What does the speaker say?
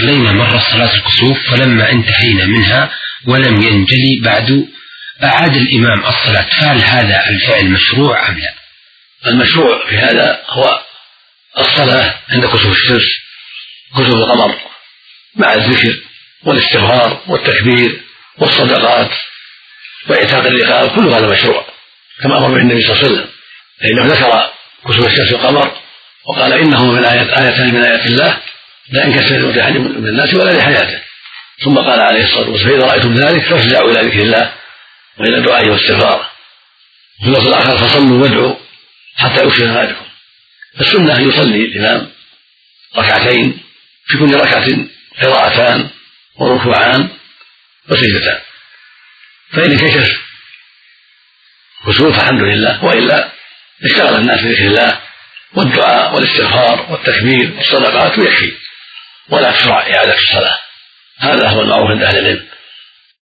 صلينا مرة صلاة الكسوف فلما انتهينا منها ولم ينجلي بعد أعاد الإمام الصلاة، فهل هذا الفعل مشروع أم لا؟ المشروع في هذا هو الصلاة عند كسوف الشمس كسوف القمر مع الذكر والاستغفار والتكبير والصدقات وإعتاق الرقاب، كل هذا مشروع كما أمر به النبي صلى الله عليه وسلم، فإنه ذكر كسوف الشمس والقمر وقال إنهما من آيتان من آيات الله لا انكسر لأحد من الناس ولا لحياته، ثم قال عليه الصلاة والسلام فإذا رأيتم ذلك فافزعوا إلى ذكر الله وإلى الدعاء والاستغفار. في اللفظ الآخر فصلوا وادعوا حتى يكشف ما بكم. فالسنة أن يصلي الإمام ركعتين في كل ركعة قراءتان وركوعان وسجدتان، فإن انكشف كسوف فالحمد لله، وإلا اشتغل الناس بذكر الله والدعاء والاستغفار والتكبير والصدقات ويكفي، ولا تشرع إعادة الصلاة. هذا هو المعروف عند أهل العلم.